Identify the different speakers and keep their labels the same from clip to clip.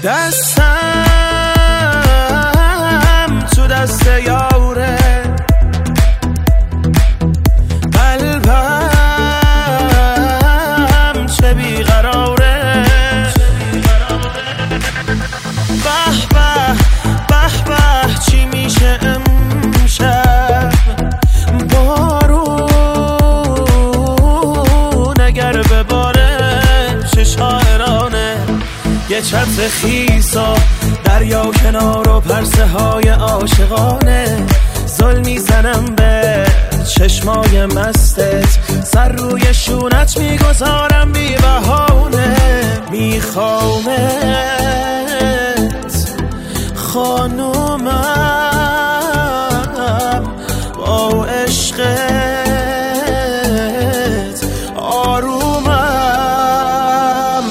Speaker 1: دستم تو دست یاره، قلبم چه بیقراره. به به به به چی میشه امشب، بارون اگر بباره چه شاعرانه. یه چتر خیسا دریا کنار و پرسه های عاشقانه، زل میزنم به چشمای مستت، سر روی شونت میگذارم بی بهانه. میخوامت خانومم، با عشقت آرومم.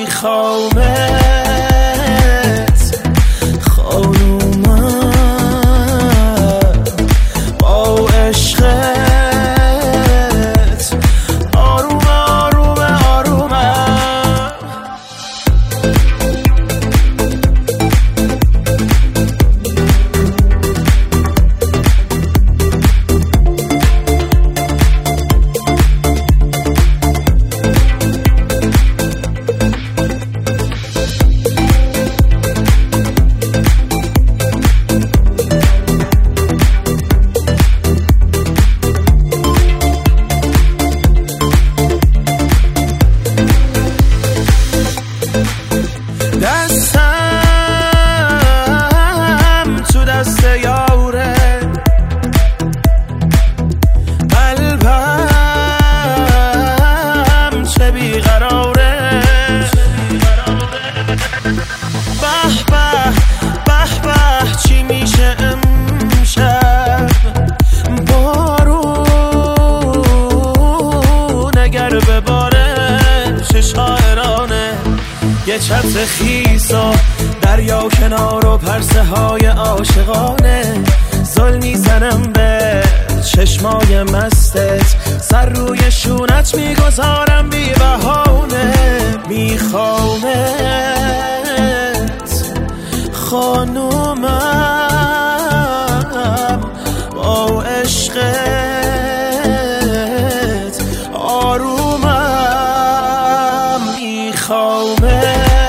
Speaker 1: میخوامت خانومم، با عشقت آروم آروم آرومم. دستم تو دست یاره، قلبم چه بیقراره. به به به به چی میشه امشب، بارون اگر بباره چه شاعرانه. یه چتر خیسا دریا کنار و پرسه های عاشقانه، زل میزنم به چشمای مستت، سر روی شونت میگذارم بی بهانه. میخوامت خانومم، با عشقت آرومم. میخوامت